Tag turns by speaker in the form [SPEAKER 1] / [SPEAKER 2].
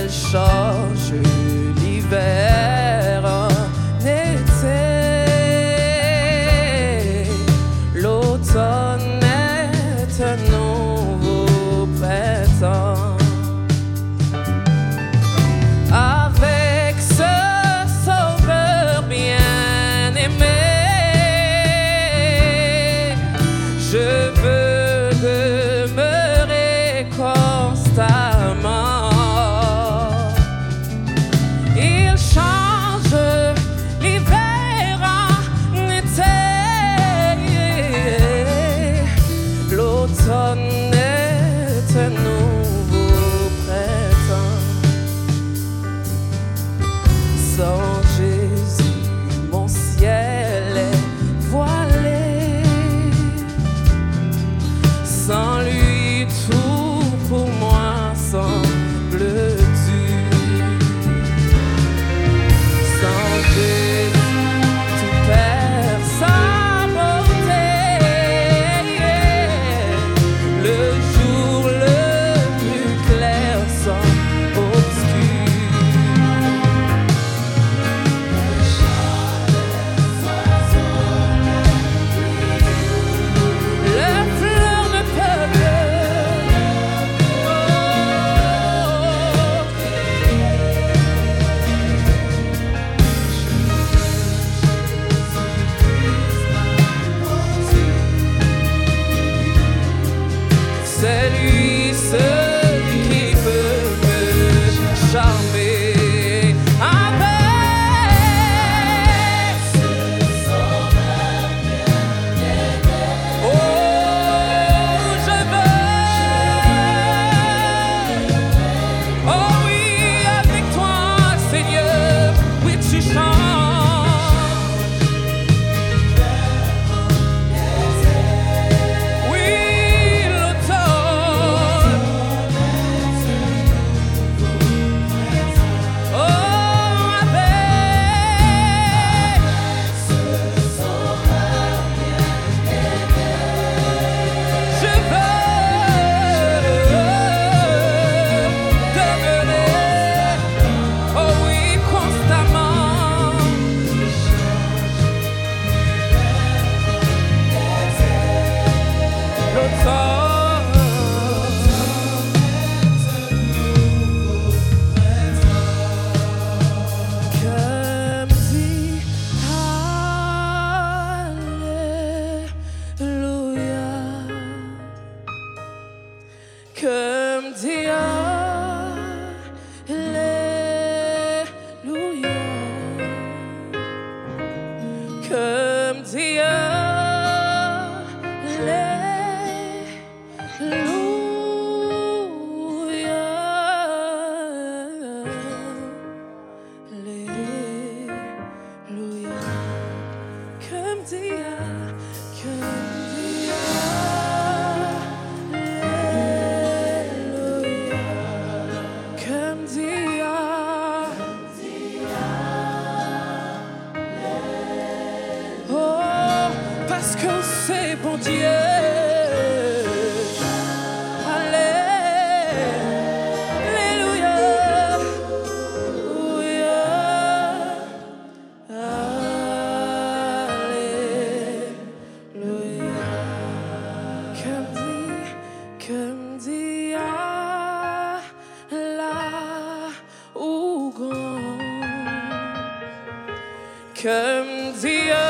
[SPEAKER 1] elle change l'hiver en été. L'automne est un nouveau printemps. Avec ce sauveur bien-aimé, je veux demeurer constamment. Il change l'hiver en été. L'automne est un nouveau printemps. Sans Jésus, mon ciel est voilé. Sans lui, tout pour moi semble dur. Sans Jésus, tout perd sa beauté. Le jour le plus clair semble obscur. Les fleurs ne peuvent c'est lui seul qui peut me charmer. Avec ce sauveur bien-aimé, oh, je veux. Oh oui, avec toi, Seigneur, oui, tu chantes. Oui, l'automne. Oh, avec ce sauveur bien-aimé, je veux demeurer, oh oui, constamment. Comme dit Alléluia, comme dit Alléluia, comme dit Alléluia, comme dit Alléluia, comme dit oh, parce que c'est bon Dieu. Alléluia, Alléluia, comme dit Allah ou grand, comme dit